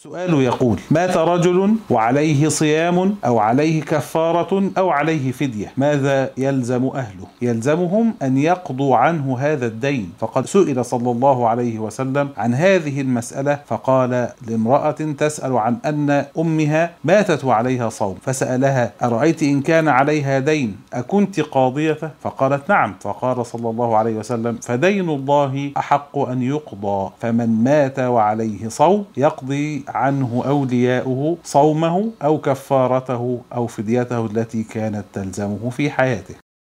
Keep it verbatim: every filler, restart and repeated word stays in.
السؤال يقول: مات رجل وعليه صيام أو عليه كفارة أو عليه فدية، ماذا يلزم أهله؟ يلزمهم أن يقضوا عنه هذا الدين، فقد سئل صلى الله عليه وسلم عن هذه المسألة فقال لامرأة تسأل عن أن أمها ماتت وعليها صوم، فسألها: أرأيت إن كان عليها دين أكنت قاضية؟ فقالت: نعم. فقال صلى الله عليه وسلم: فدين الله أحق أن يقضى، فمن مات وعليه صوم يقضي عنه أولياؤه صومه أو كفارته أو فديته التي كانت تلزمه في حياته.